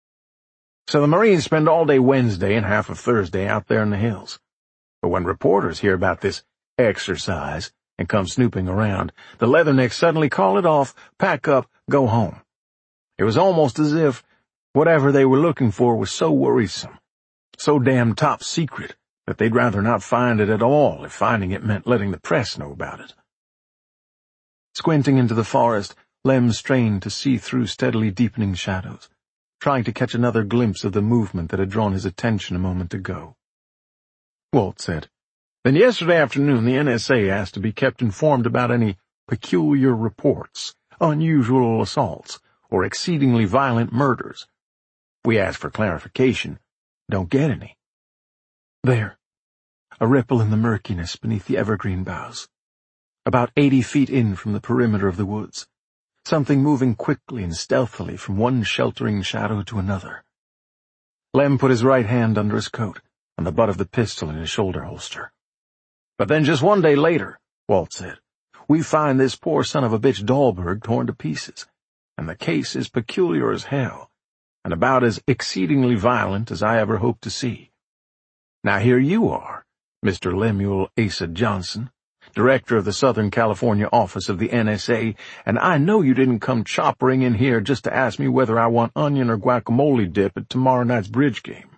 Speaker 2: So the Marines spend all day Wednesday and half of Thursday out there in the hills. But when reporters hear about this exercise and come snooping around, the Leathernecks suddenly call it off, pack up, go home. It was almost as if whatever they were looking for was so worrisome, so damn top secret, that they'd rather not find it at all if finding it meant letting the press know about it. Squinting into the forest, Lem strained to see through steadily deepening shadows, trying to catch another glimpse of the movement that had drawn his attention a moment ago. Walt said, Then yesterday afternoon the N S A asked to be kept informed about any peculiar reports, unusual assaults, or exceedingly violent murders. We asked for clarification. Don't get any. There, a ripple in the murkiness beneath the evergreen boughs. About eighty feet in from the perimeter of the woods, something moving quickly and stealthily from one sheltering shadow to another. Lem put his right hand under his coat, on the butt of the pistol in his shoulder holster. But then just one day later, Walt said, we find this poor son of a bitch Dahlberg torn to pieces, and the case is peculiar as hell, and about as exceedingly violent as I ever hoped to see. Now here you are, Mister Lemuel Asa Johnson, director of the Southern California office of the N S A, and I know you didn't come choppering in here just to ask me whether I want onion or guacamole dip at tomorrow night's bridge game.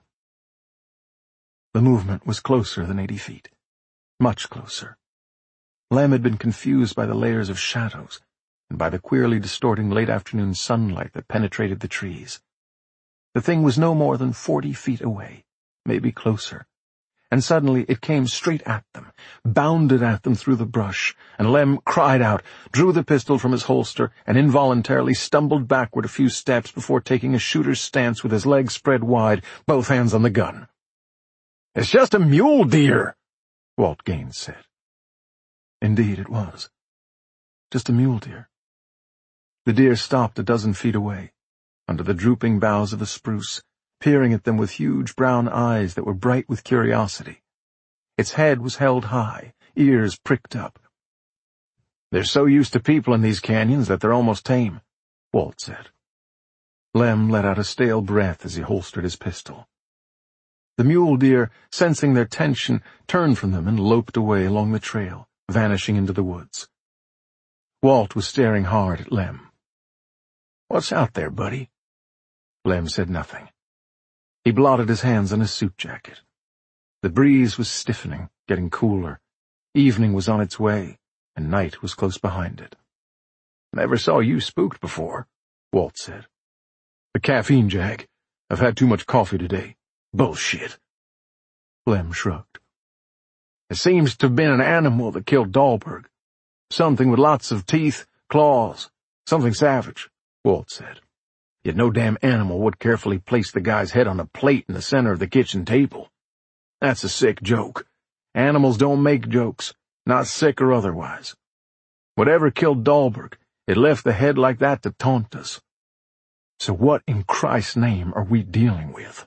Speaker 2: The movement was closer than eighty feet, much closer. Lem had been confused by the layers of shadows and by the queerly distorting late-afternoon sunlight that penetrated the trees. The thing was no more than forty feet away, maybe closer, and suddenly it came straight at them, bounded at them through the brush, and Lem cried out, drew the pistol from his holster, and involuntarily stumbled backward a few steps before taking a shooter's stance with his legs spread wide, both hands on the gun. "It's just a mule deer," Walt Gaines said. Indeed it was. Just a mule deer. The deer stopped a dozen feet away, under the drooping boughs of a spruce, peering at them with huge brown eyes that were bright with curiosity. Its head was held high, ears pricked up. "They're so used to people in these canyons that they're almost tame," Walt said. Lem let out a stale breath as he holstered his pistol. The mule deer, sensing their tension, turned from them and loped away along the trail, vanishing into the woods. Walt was staring hard at Lem. "What's out there, buddy?" Lem said nothing. He blotted his hands on his suit jacket. The breeze was stiffening, getting cooler. Evening was on its way, and night was close behind it. "Never saw you spooked before," Walt said. "The caffeine, Jack. I've had too much coffee today. Bullshit." Lem shrugged. "It seems to have been an animal that killed Dahlberg. Something with lots of teeth, claws, something savage," Walt said. Yet no damn animal would carefully place the guy's head on a plate in the center of the kitchen table. That's a sick joke. Animals don't make jokes, not sick or otherwise. Whatever killed Dahlberg, it left the head like that to taunt us. So what in Christ's name are we dealing with?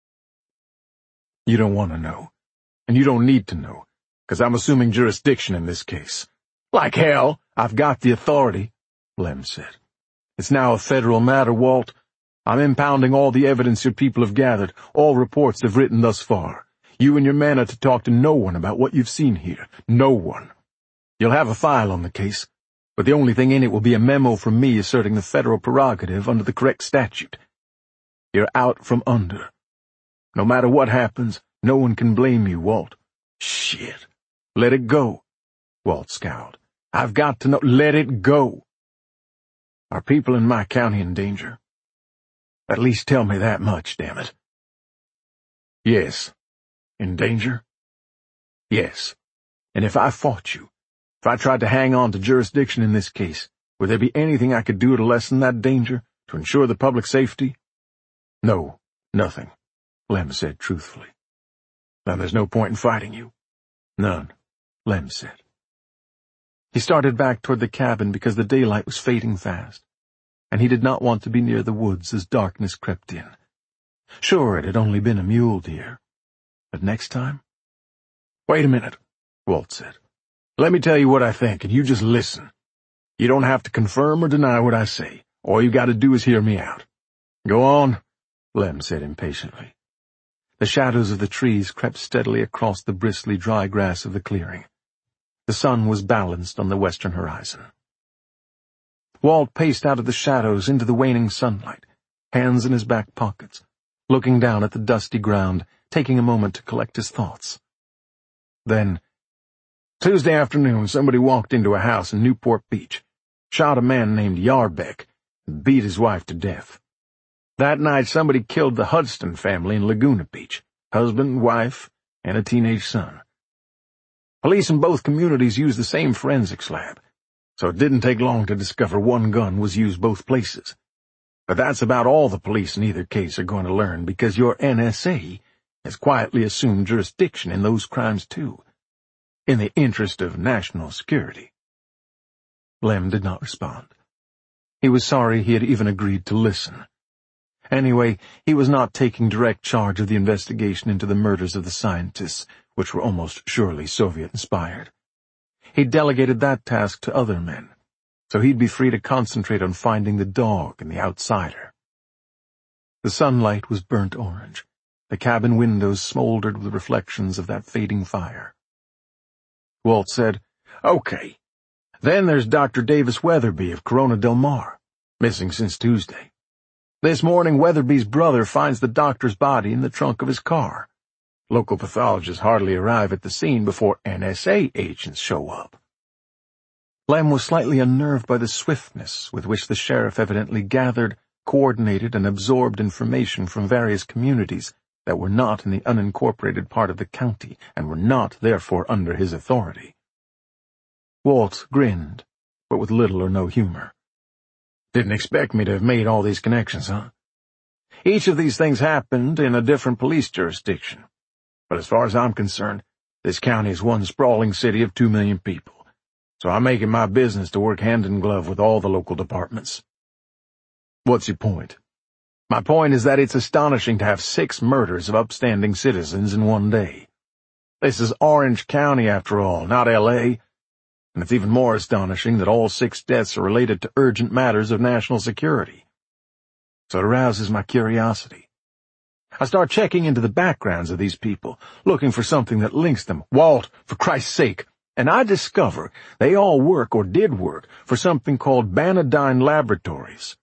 Speaker 2: You don't want to know, and you don't need to know, because I'm assuming jurisdiction in this case. Like hell, I've got the authority, Lem said. It's now a federal matter, Walt. I'm impounding all the evidence your people have gathered, all reports they've written thus far. You and your men are to talk to no one about what you've seen here. No one. You'll have a file on the case, but the only thing in it will be a memo from me asserting the federal prerogative under the correct statute. You're out from under. No matter what happens, no one can blame you, Walt. Shit. Let it go, Walt scowled. I've got to know. Let it go. Are people in my county in danger? At least tell me that much, damn it. Yes. In danger? Yes. And if I fought you, if I tried to hang on to jurisdiction in this case, would there be anything I could do to lessen that danger, to ensure the public safety? No, nothing, Lem said truthfully. Then there's no point in fighting you. None, Lem said. He started back toward the cabin because the daylight was fading fast, and he did not want to be near the woods as darkness crept in. Sure, it had only been a mule deer. But next time? Wait a minute, Walt said. Let me tell you what I think, and you just listen. You don't have to confirm or deny what I say. All you got to do is hear me out. Go on, Lem said impatiently. The shadows of the trees crept steadily across the bristly dry grass of the clearing. The sun was balanced on the western horizon. Walt paced out of the shadows into the waning sunlight, hands in his back pockets, looking down at the dusty ground, taking a moment to collect his thoughts. Then, Tuesday afternoon, somebody walked into a house in Newport Beach, shot a man named Yarbeck, and beat his wife to death. That night, somebody killed the Hudston family in Laguna Beach, husband, wife, and a teenage son. Police in both communities used the same forensics lab, so it didn't take long to discover one gun was used both places. But that's about all the police in either case are going to learn, because your N S A has quietly assumed jurisdiction in those crimes too, in the interest of national security. Lem did not respond. He was sorry he had even agreed to listen. Anyway, he was not taking direct charge of the investigation into the murders of the scientists, which were almost surely Soviet-inspired. He delegated that task to other men, so he'd be free to concentrate on finding the dog and the outsider. The sunlight was burnt orange. The cabin windows smoldered with reflections of that fading fire. Walt said, Okay. Then there's Doctor Davis Weatherby of Corona del Mar, missing since Tuesday. This morning, Weatherby's brother finds the doctor's body in the trunk of his car. Local pathologists hardly arrive at the scene before N S A agents show up. Lem was slightly unnerved by the swiftness with which the sheriff evidently gathered, coordinated, and absorbed information from various communities that were not in the unincorporated part of the county and were not, therefore, under his authority. Walt grinned, but with little or no humor. Didn't expect me to have made all these connections, huh? Each of these things happened in a different police jurisdiction. But as far as I'm concerned, this county is one sprawling city of two million people, so I'm making my business to work hand in glove with all the local departments. What's your point? My point is that it's astonishing to have six murders of upstanding citizens in one day. This is Orange County, after all, not L A, and it's even more astonishing that all six deaths are related to urgent matters of national security. So it arouses my curiosity. I start checking into the backgrounds of these people, looking for something that links them. Walt, for Christ's sake, and I discover they all work or did work for something called Banadyne Laboratories.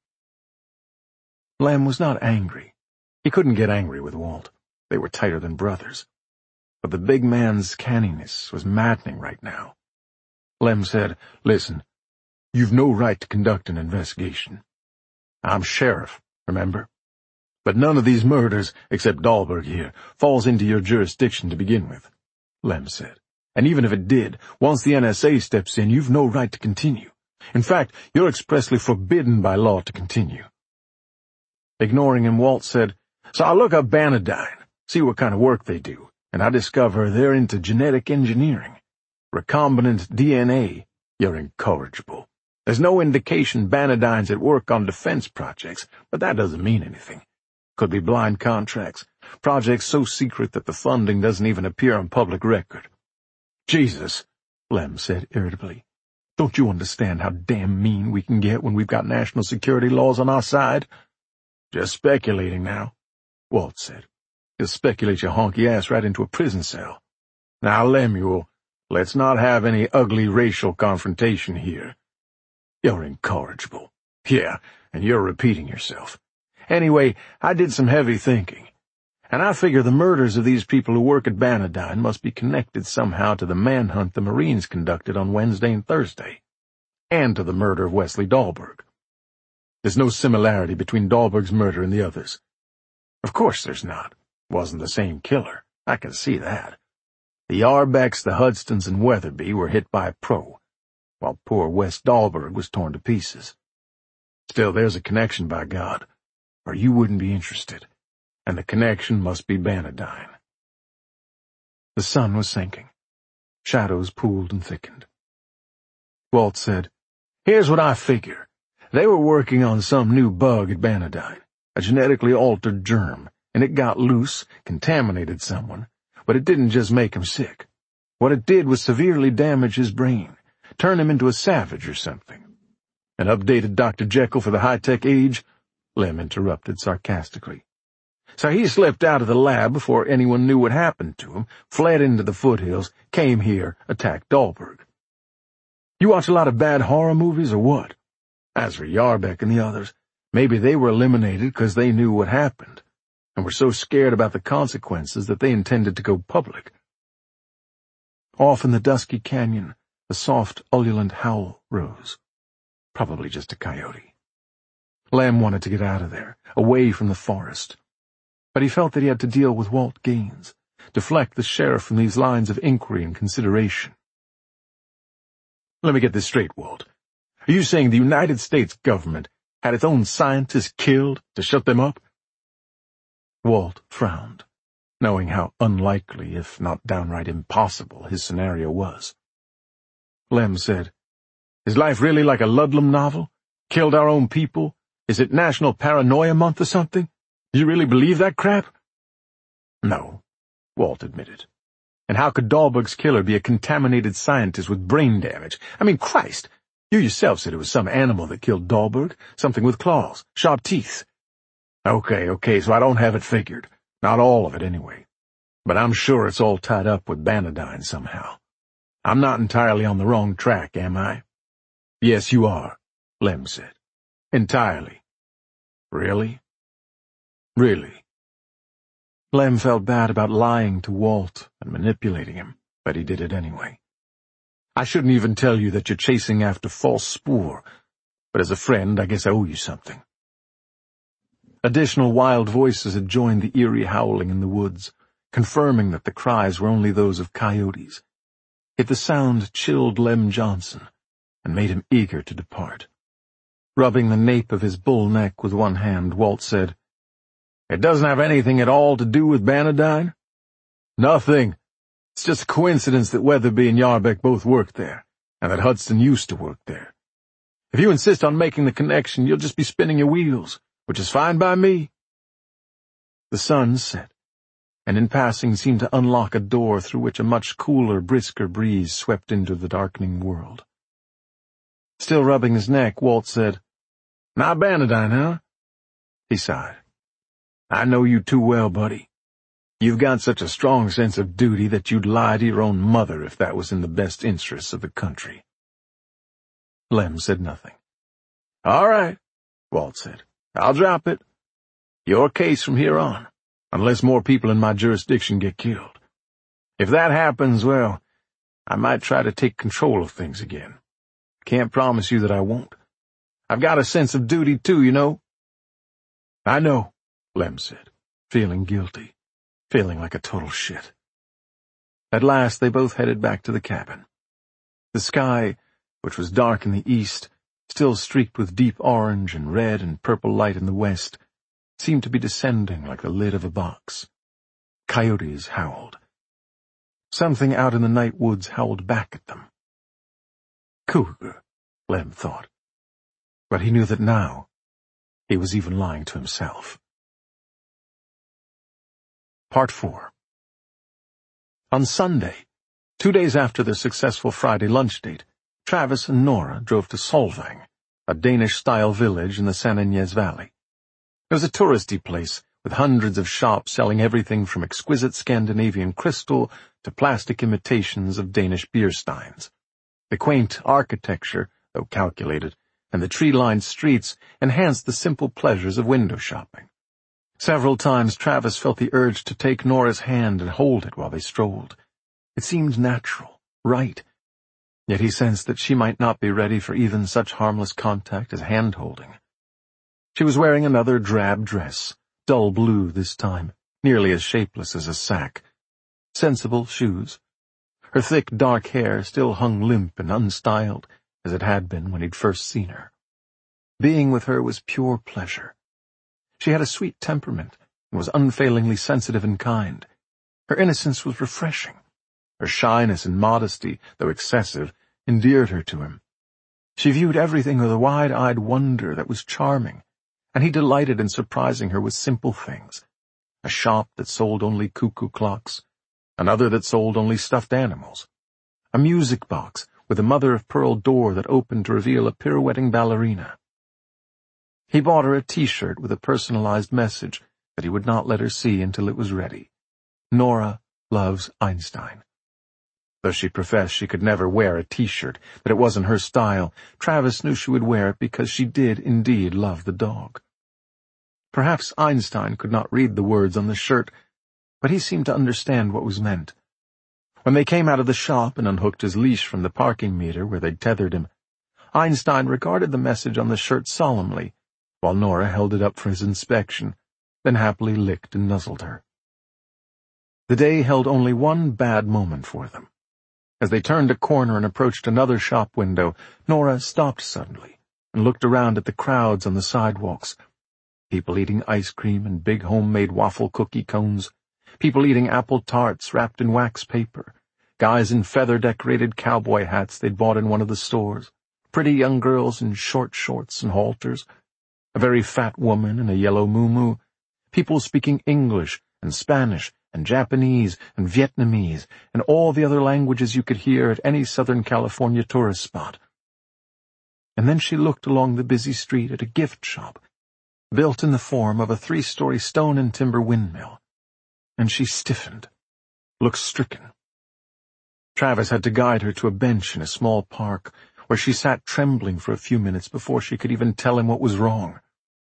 Speaker 2: Lem was not angry. He couldn't get angry with Walt. They were tighter than brothers. But the big man's canniness was maddening right now. Lem said, Listen, you've no right to conduct an investigation. I'm sheriff, remember? But none of these murders, except Dahlberg here, falls into your jurisdiction to begin with, Lem said. And even if it did, once the N S A steps in, you've no right to continue. In fact, you're expressly forbidden by law to continue. Ignoring him, Walt said, "So I look up Banadyne, see what kind of work they do, and I discover they're into genetic engineering. Recombinant D N A. You're incorrigible. There's no indication Banadyne's at work on defense projects, but that doesn't mean anything. Could be blind contracts, projects so secret that the funding doesn't even appear on public record." "Jesus," Lem said irritably. "Don't you understand how damn mean we can get when we've got national security laws on our side?" "Just speculating now," Walt said. "You'll speculate your honky ass right into a prison cell. Now, Lemuel, let's not have any ugly racial confrontation here." "You're incorrigible." "Yeah, and you're repeating yourself. Anyway, I did some heavy thinking, and I figure the murders of these people who work at Banadyne must be connected somehow to the manhunt the Marines conducted on Wednesday and Thursday, and to the murder of Wesley Dahlberg. There's no similarity between Dahlberg's murder and the others. Of course there's not. Wasn't the same killer. I can see that. The Yarbecks, the Hudstons, and Weatherby were hit by a pro, while poor Wes Dahlberg was torn to pieces. Still, there's a connection, by God, or you wouldn't be interested, and the connection must be Banadyne." The sun was sinking. Shadows pooled and thickened. Walt said, "Here's what I figure. They were working on some new bug at Banadyne, a genetically altered germ, and it got loose, contaminated someone, but it didn't just make him sick. What it did was severely damage his brain, turn him into a savage or something. An updated Doctor Jekyll for the high-tech age?" Lem interrupted sarcastically. "So he slipped out of the lab before anyone knew what happened to him, fled into the foothills, came here, attacked Dahlberg. You watch a lot of bad horror movies or what? As for Yarbeck and the others, maybe they were eliminated because they knew what happened, and were so scared about the consequences that they intended to go public." Off in the dusky canyon, a soft, ululant howl rose. Probably just a coyote. Lem wanted to get out of there, away from the forest. But he felt that he had to deal with Walt Gaines, deflect the sheriff from these lines of inquiry and consideration. "Let me get this straight, Walt. Are you saying the United States government had its own scientists killed to shut them up?" Walt frowned, knowing how unlikely, if not downright impossible, his scenario was. Lem said, "Is life really like a Ludlum novel? Killed our own people? Is it National Paranoia Month or something? Do you really believe that crap?" "No," Walt admitted. "And how could Dahlberg's killer be a contaminated scientist with brain damage? I mean, Christ, you yourself said it was some animal that killed Dahlberg, something with claws, sharp teeth." "Okay, okay, so I don't have it figured. Not all of it, anyway. But I'm sure it's all tied up with Banadyne somehow. I'm not entirely on the wrong track, am I?" "Yes, you are," Lem said. "Entirely." "Really?" "Really." Lem felt bad about lying to Walt and manipulating him, but he did it anyway. "I shouldn't even tell you that you're chasing after false spoor, but as a friend, I guess I owe you something." Additional wild voices had joined the eerie howling in the woods, confirming that the cries were only those of coyotes. Yet the sound chilled Lem Johnson and made him eager to depart. Rubbing the nape of his bull neck with one hand, Walt said, "It doesn't have anything at all to do with Banadyne?" "Nothing. It's just a coincidence that Weatherby and Yarbeck both worked there, and that Hudson used to work there. If you insist on making the connection, you'll just be spinning your wheels, which is fine by me." The sun set, and in passing seemed to unlock a door through which a much cooler, brisker breeze swept into the darkening world. Still rubbing his neck, Walt said, "Not Banadyne, huh?" He sighed. "I know you too well, buddy. You've got such a strong sense of duty that you'd lie to your own mother if that was in the best interests of the country." Lem said nothing. "All right," Walt said. "I'll drop it. Your case from here on, unless more people in my jurisdiction get killed. If that happens, well, I might try to take control of things again. Can't promise you that I won't. I've got a sense of duty, too, you know." "I know," Lem said, feeling guilty, feeling like a total shit. At last they both headed back to the cabin. The sky, which was dark in the east, still streaked with deep orange and red and purple light in the west,
Speaker 1: seemed to be descending like the lid of a box. Coyotes howled. Something out in the night woods howled back at them. Cougar, Lem thought. But he knew that now he was even lying to himself. Part four. On Sunday, two days after their successful Friday lunch date, Travis and Nora drove to Solvang, a Danish-style village in the San Ynez Valley. It was a touristy place with hundreds of shops selling everything from exquisite Scandinavian crystal to plastic imitations of Danish beer steins. The quaint architecture, though calculated, and the tree-lined streets enhanced the simple pleasures of window shopping. Several times Travis felt the urge to take Nora's hand and hold it while they strolled. It seemed natural, right, yet he sensed that she might not be ready for even such harmless contact as hand-holding. She was wearing another drab dress, dull blue this time, nearly as shapeless as a sack. Sensible shoes. Her thick, dark hair still hung limp and unstyled, as it had been when he'd first seen her. Being with her was pure pleasure. She had a sweet temperament and was unfailingly sensitive and kind. Her innocence was refreshing. Her shyness and modesty, though excessive, endeared her to him. She viewed everything with a wide-eyed wonder that was charming, and he delighted in surprising her with simple things. A shop that sold only cuckoo clocks, another that sold only stuffed animals, a music box with a mother-of-pearl door that opened to reveal a pirouetting ballerina. He bought her a T-shirt with a personalized message that he would not let her see until it was ready. Nora loves Einstein. Though she professed she could never wear a T-shirt, that it wasn't her style, Travis knew she would wear it because she did indeed love the dog. Perhaps Einstein could not read the words on the shirt, but he seemed to understand what was meant. When they came out of the shop and unhooked his leash from the parking meter where they'd tethered him, Einstein regarded the message on the shirt solemnly, while Nora held it up for his inspection, then happily licked and nuzzled her. The day held only one bad moment for them. As they turned a corner and approached another shop window, Nora stopped suddenly and looked around at the crowds on the sidewalks. People eating ice cream and big homemade waffle cookie cones, people eating apple tarts wrapped in wax paper, guys in feather-decorated cowboy hats they'd bought in one of the stores, pretty young girls in short shorts and halters, a very fat woman in a yellow muumuu, people speaking English and Spanish and Japanese and Vietnamese and all the other languages you could hear at any Southern California tourist spot. And then she looked along the busy street at a gift shop, built in the form of a three-story stone and timber windmill, and she stiffened, looked stricken. Travis had to guide her to a bench in a small park, where she sat trembling for a few minutes before she could even tell him what was wrong.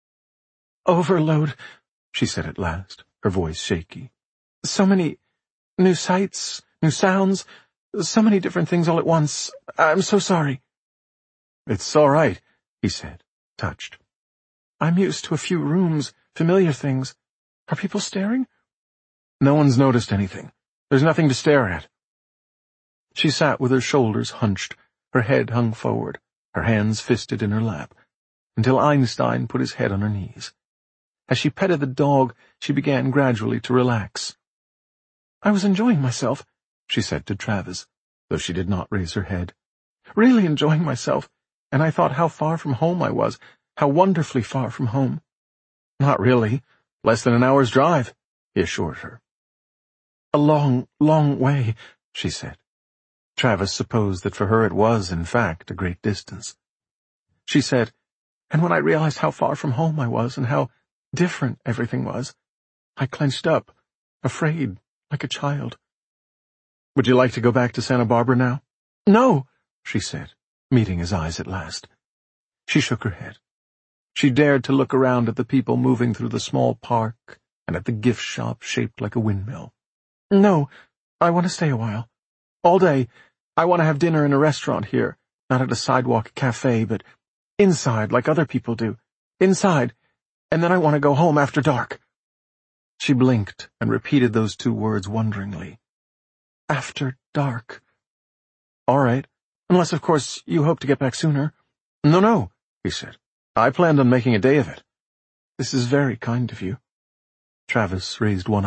Speaker 1: "Overload," she said at last, her voice shaky. "So many new sights, new sounds, so many different things all at once. I'm so sorry." "It's all right," he said, touched. "I'm used to a few rooms, familiar things. Are people staring?" "No one's noticed anything. There's nothing to stare at." She sat with her shoulders hunched, her head hung forward, her hands fisted in her lap, until Einstein put his head on her knees. As she petted the dog, she began gradually to relax. "I was enjoying myself," she said to Travis, though she did not raise her head. "Really enjoying myself, and I thought how far from home I was, how wonderfully far from home." "Not really. Less than an hour's drive," he assured her. "A long, long way," she said. Travis supposed that for her it was, in fact, a great distance. She said, "And when I realized how far from home I was and how different everything was, I clenched up, afraid, like a child." "Would you like to go back to Santa Barbara now?" "No," she said, meeting his eyes at last. She shook her head. She dared to look around at the people moving through the small park and at the gift shop shaped like a windmill. "No, I want to stay a while. All day. I want to have dinner in a restaurant here, not at a sidewalk cafe, but inside like other people do. Inside. And then I want to go home after dark." She blinked and repeated those two words wonderingly. "After dark." "All right. Unless, of course, you hope to get back sooner." "No, no," he said. "I planned on making a day of it." This is very kind of you. Travis raised one